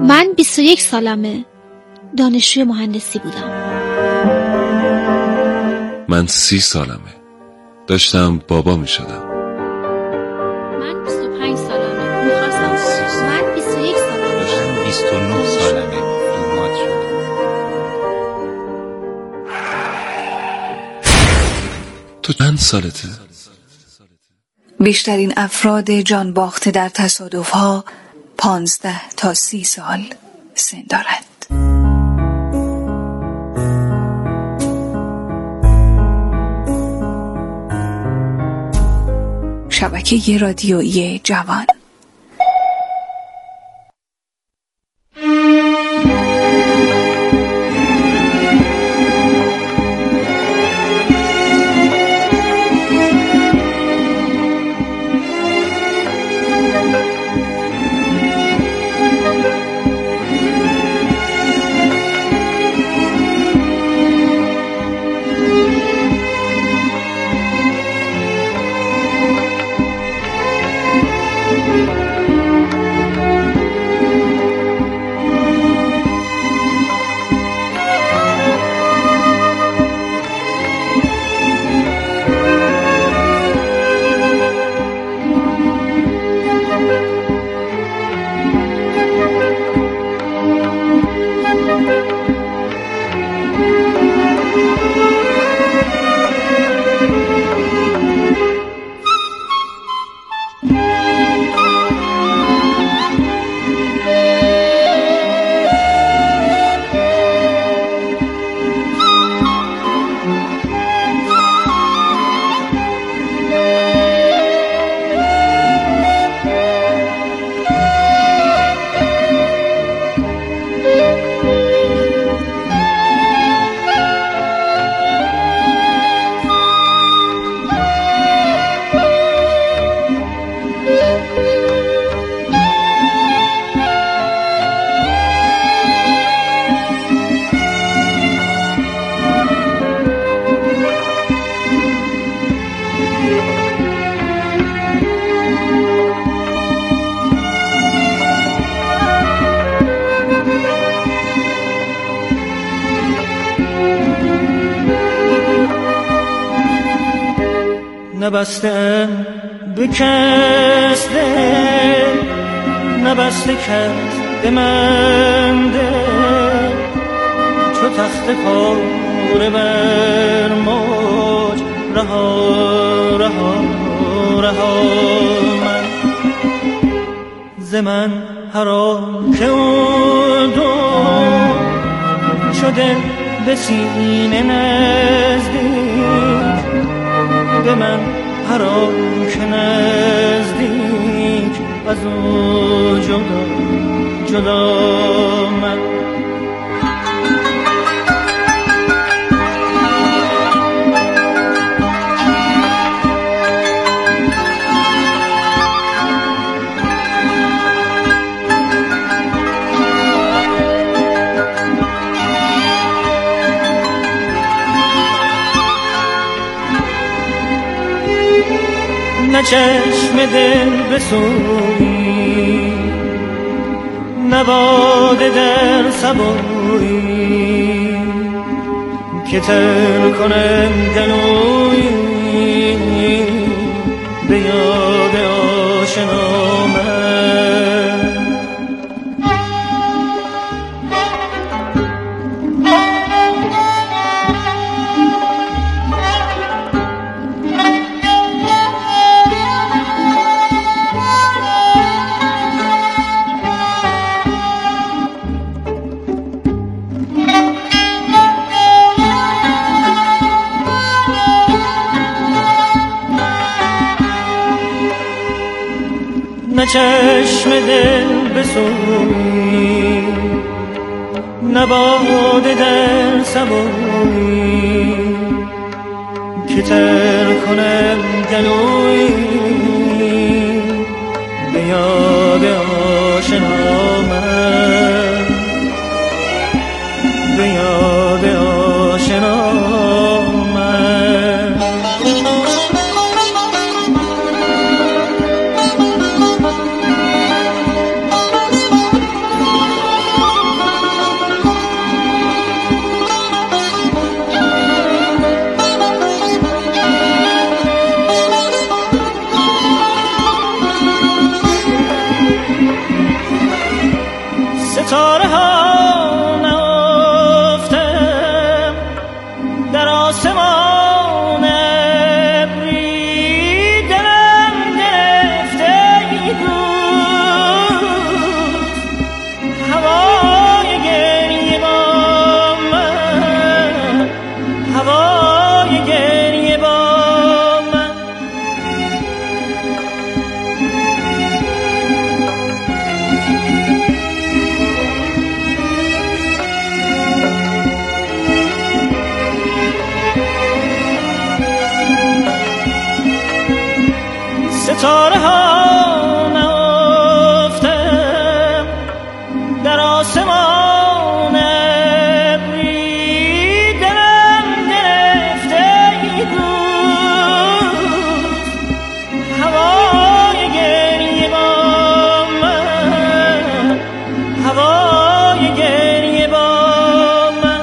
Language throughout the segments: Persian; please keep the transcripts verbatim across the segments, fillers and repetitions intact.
من بیست و یک سالمه، دانشجوی مهندسی بودم. من سی سالمه، داشتم بابا می شدم. من بیست و پنج سالمه، میخواستم. من بیست و یک سالمه، داشتم بیست و نه سالمه، بیمات شدم. تو چند سالته؟ بیشترین افراد جان باخته در تصادف‌ها پانزده تا سی سال سن دارند. شبکه رادیویی جوان. نبستم به کس دل، نبسته کس به من دل، چو تخت پاره بر موج رها رها رها من ز من حرام که او دو شده به سینه نزدیک، به من حرام که نزدیک از او جدا جدا من. نه چشم دل بسویی، نه باده در صبویی، که تر کنم گلویی به یاد آشنا من. نه چشم دل بسویی، نه باده در صبویی، که تر کنم گلویی به یاد آشنا من، به یاد آشنا من. ستاره ها نهفتم در آسمان ابری، دلم گرفته ای دوست هوای گریه با من، هوای گریه با من. ستاره ها نهفتم در آسمان ابری، دلم گرفته ای دوست هوای گریه با من، هوای گریه با من.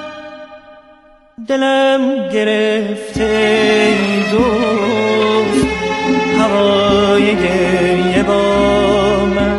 دلم گرفته ای دوست هوای گریه با من.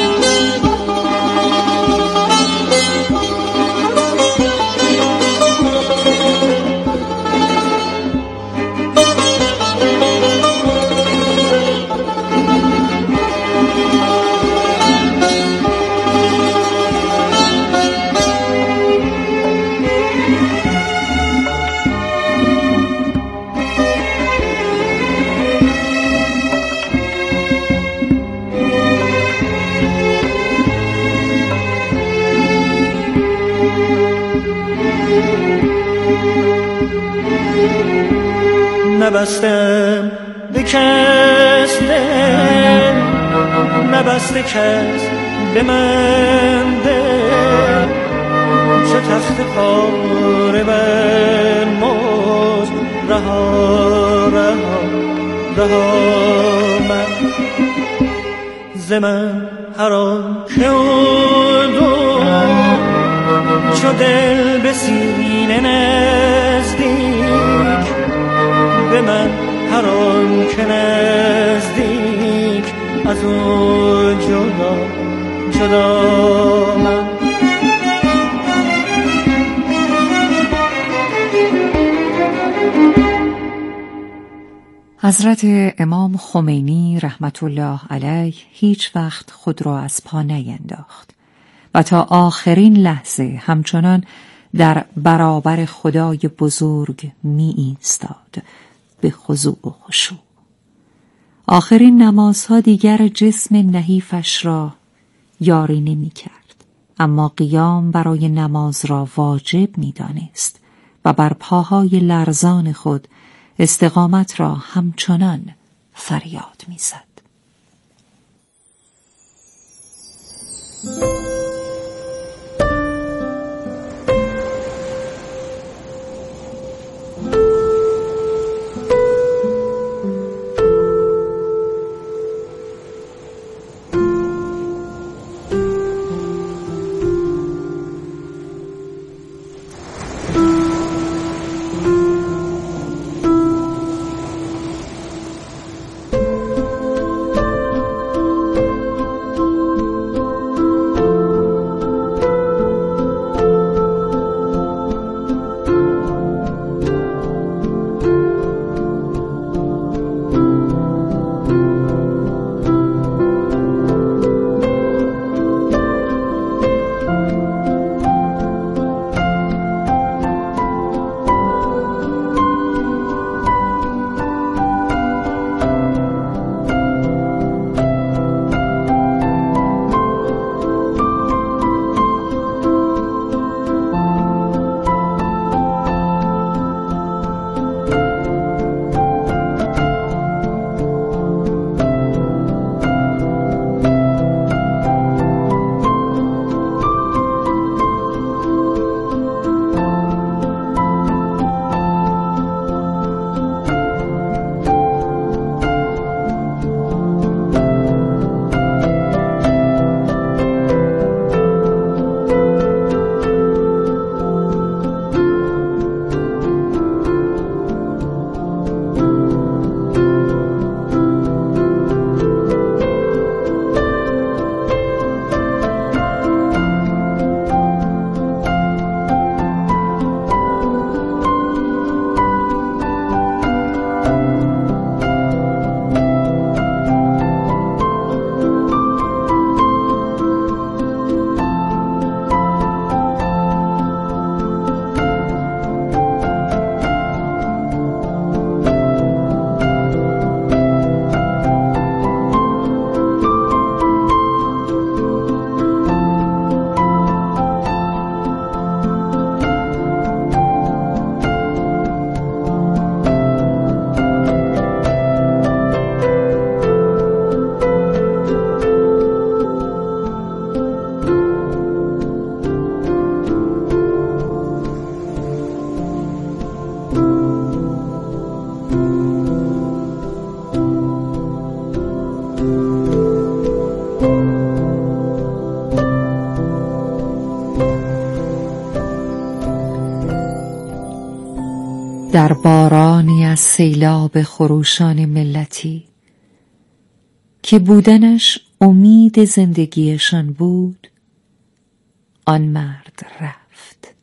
نبستم به کس دل، نبسته کس به من دل، چو تخت پاره بر موج رها رها رها من. ز من هر آن که اردو چو دل به سینه نزدیک، به من هر آن که نزدیک از او جدا جدا من. حضرت امام خمینی رحمت الله علیه هیچ وقت خود را از پا نینداخت و تا آخرین لحظه همچنان در برابر خدای بزرگ می ایستاد به خضوع و خشوع. آخرین نمازها دیگر جسم نحیفش را یاری نمی کرد، اما قیام برای نماز را واجب می دانست و بر پاهای لرزان خود استقامت را همچنان فریاد می زد. در بارانی از سیلاب خروشان ملتی که بودنش امید زندگیشان بود، آن مرد رفت.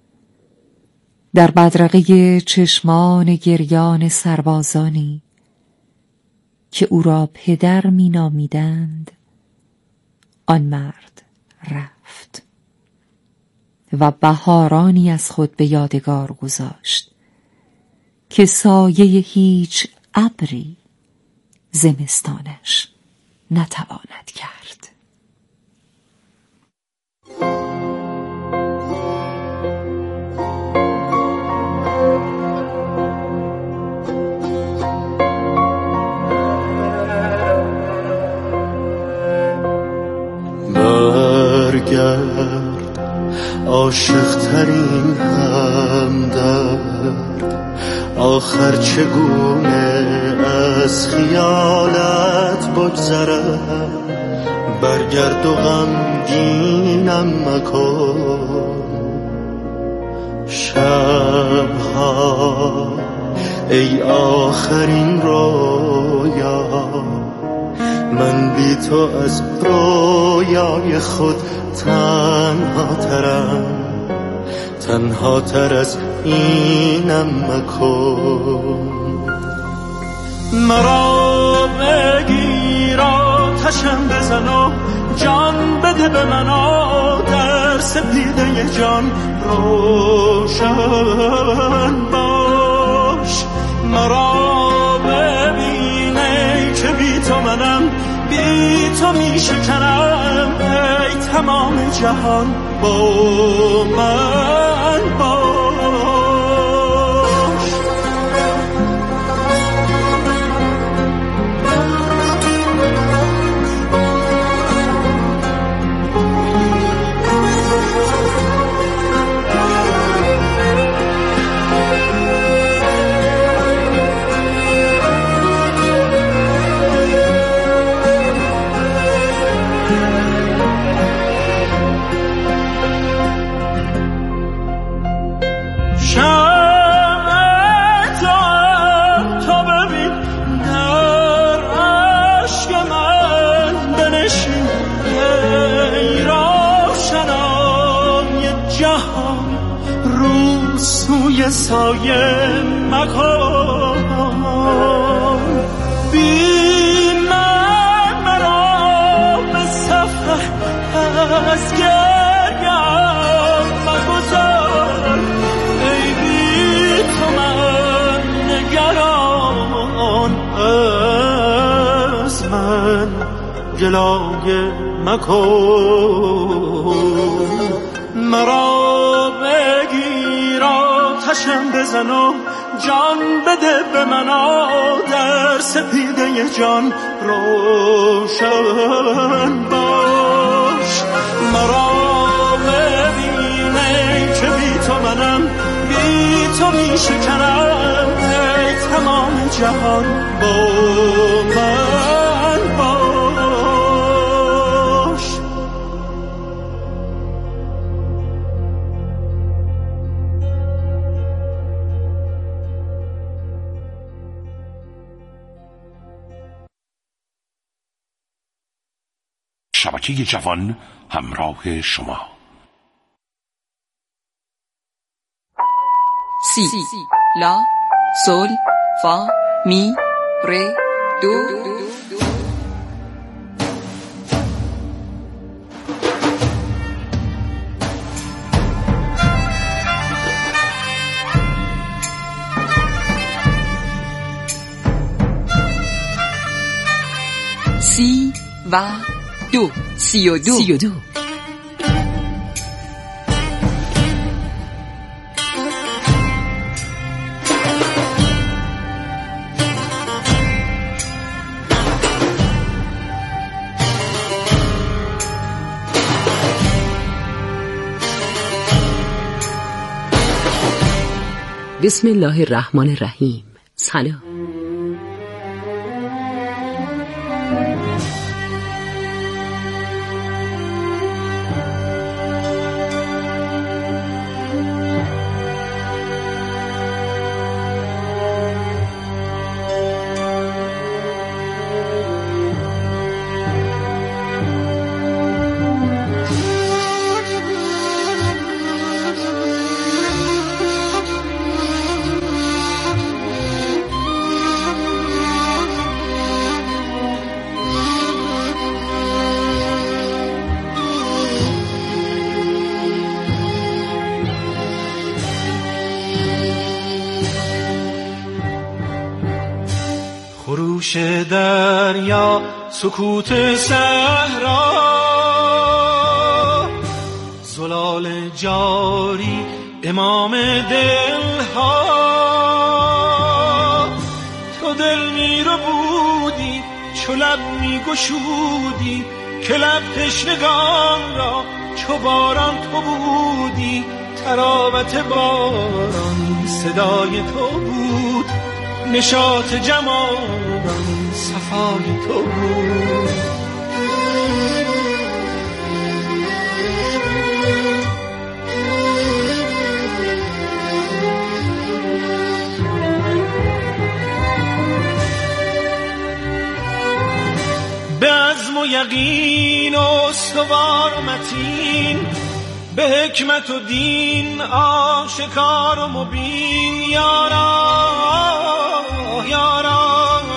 در بدرقه چشمان گریان سربازانی که او را پدر می نامیدند، آن مرد رفت و بهارانی از خود به یادگار گذاشت که سایه هیچ ابری زمستانش نتواند کرد. برگرد عاشق ترین همدرد، آخر چگونه از خیالت بگذرم. برگرد و غمگینم مکن شبها، ای آخرین رویا. من بی تو از رویای خود تنها ترم، تنها تر از اینم مکن. مرا بگیر آتشم بزن و جان بده به من، در سپیده جان روشن باش. مرا ببینه که بی تو منم، بی تو می شکنم، ای تمام جهان با من باش. سایه مکن، بی من مرا به سفر از گریم مگذار. ای بی تو من نگران، از من گلایه مکن. مرا بگیر آتشم بزن و جان بده به من، در سپیده جان روشن باش. مرا ببینه که بی تو منم، بی تو می شکنم، ای تمام جهان با من باش. شبکه جوان همراه شما. سی لا سول فا می ره دو. سی و دو. سی و دو. سی و دو. بسم الله الرحمن الرحیم. سلام. جوش دریا سکوت صحرا زلال جاری امام دلها تو دل می رو بودی چو لب می گشودی که لب تشنگان را چو باران تو بودی تراوت باران صدای تو بود نشاط جمالان صفای تو بود به عزم و یقین و استوار و متین به حکمت و دین آشکار و مبین یارا یارا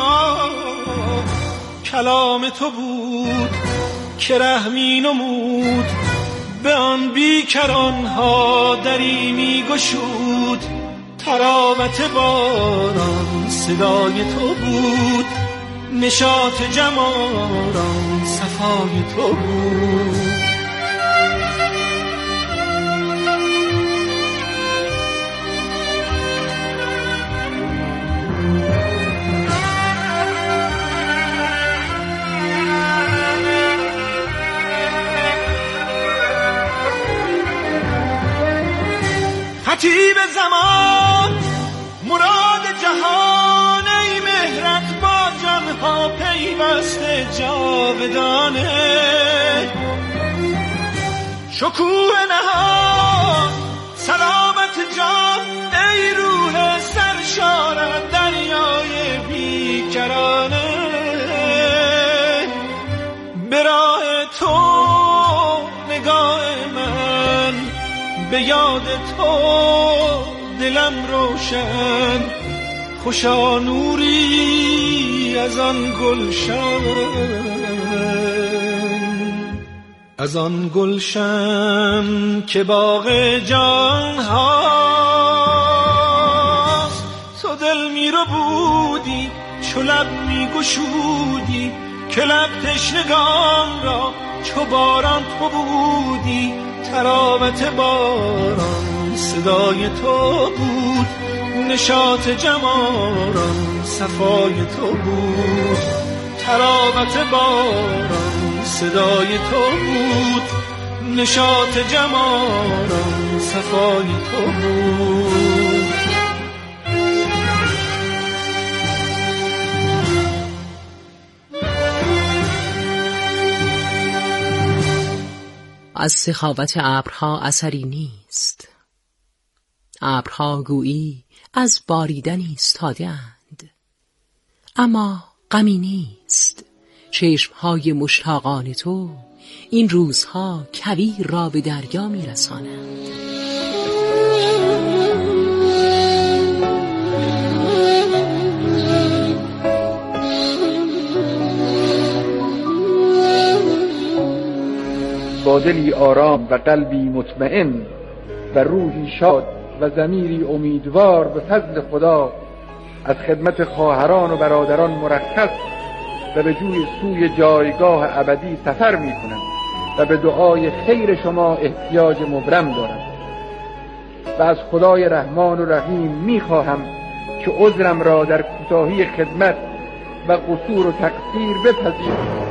کلام تو بود که رحمی نمود به آن بیکران ها دری می گشود تراوت باران صدای تو بود نشاط جمالان صفای تو بود خطیب زمان مراد جهان ای مهرت با جانها پیوسته جاودانه شکوه نهان سلامت جان ای روح سرشار دریای بیکرانه به راه تو نگاه من به یاد تو دلم روشن خوشا نوری از آن گلشن از آن گلشن که باغ جان هاست تو دل می رو بودی چو لب می گشودی که لب تشنگان را چو باران تو بودی تراوت باران صدای تو بود نشاط جمالان صفای تو بود تراوت باران صدای تو بود نشاط جمالان صفای تو بود از سخاوت ابرها اثری نیست ابرها گویی از باریدن ایستاده‌اند اما غمی نیست چشمهای مشتاقان تو این روزها کویر را به دریا میرسانند با دلی آرام و قلبی مطمئن و روحی شاد و ضمیری امیدوار به فضل خدا از خدمت خواهران و برادران مرخص و به جوی سوی جایگاه ابدی سفر می کنم و به دعای خیر شما احتیاج مبرم دارم و از خدای رحمان و رحیم می خواهم که عذرم را در کوتاهی خدمت و قصور و تقصیر بپذیرید.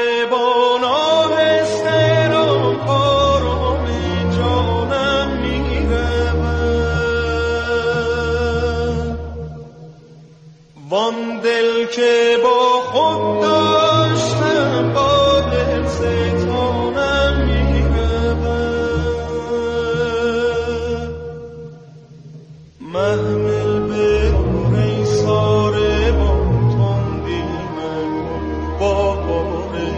با ناهسته را آرام جانم می‌رود. وان دل که با خود داشتم با دل ستانم می‌رود. محمل به ای ساره با تندی مکن با باره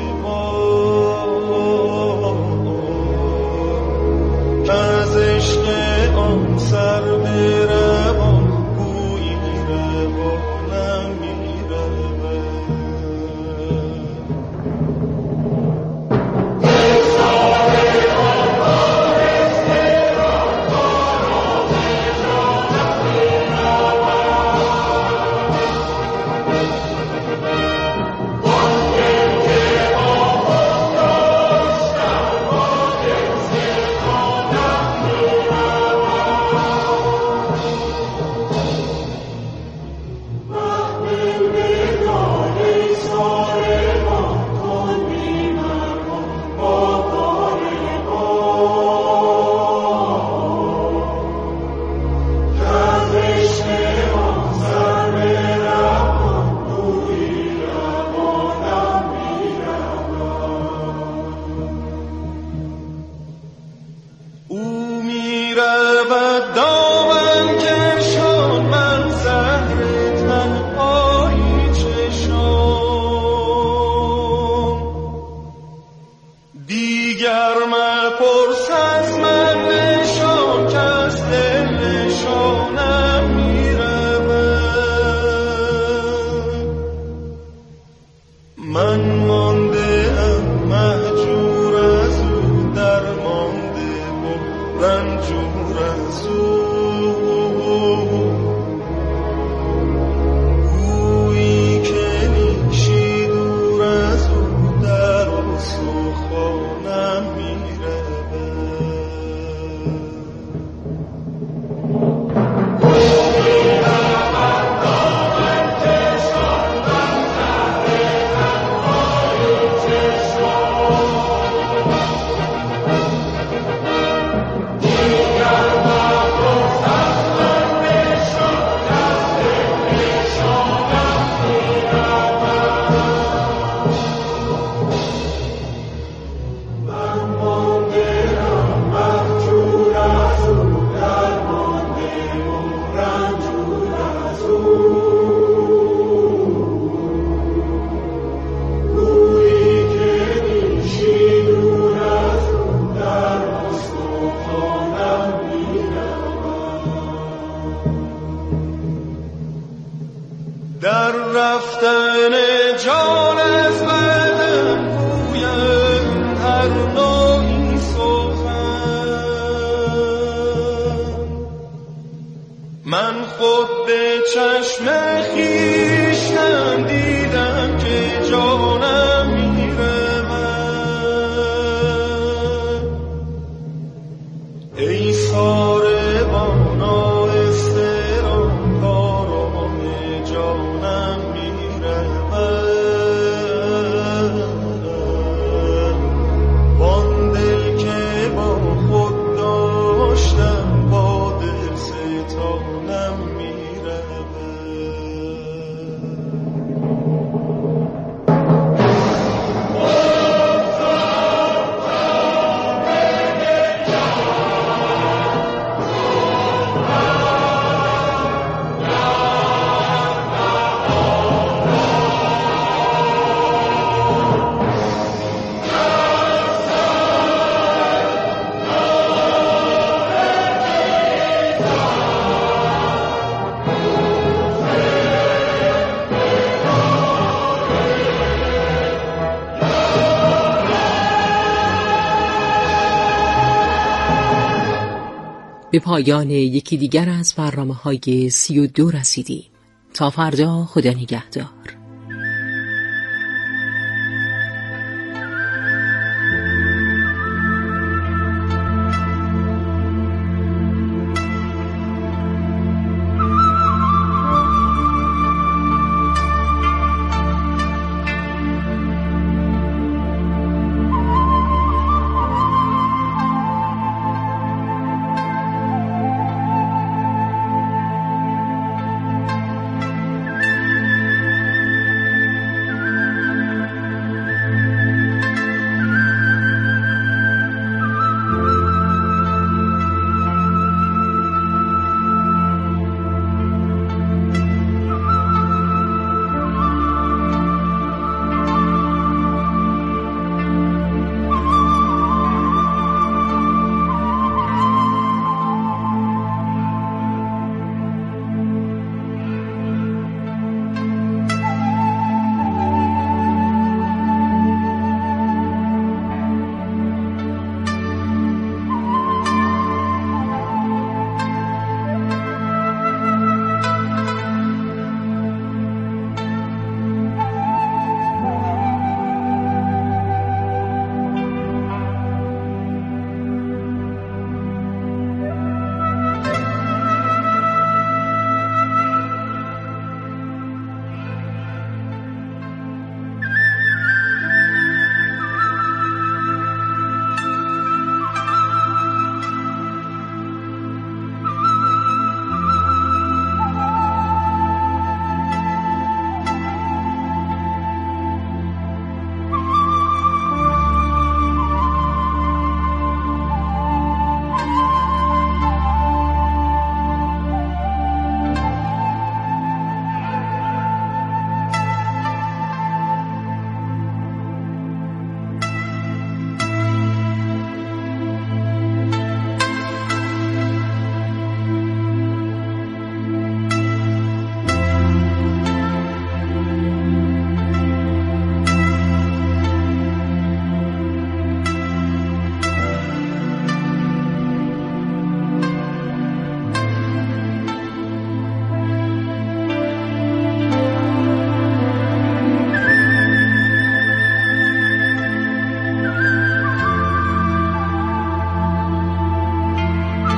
ما از عشق آن سر بروان گویی روانم می‌رود. در رفتن جان از بدن گویم هر نوعی سخن. من خود به چشم خویشتن دیدم که جانم می‌رود. ای ساربان آهسته را کارام جانم می‌رود. وان دل که با خود داشتم با دل ستانم می‌رود. به پایان یکی دیگر از برنامه‌های سی و دو رسیدیم. تا فردا، خدا نگهدار.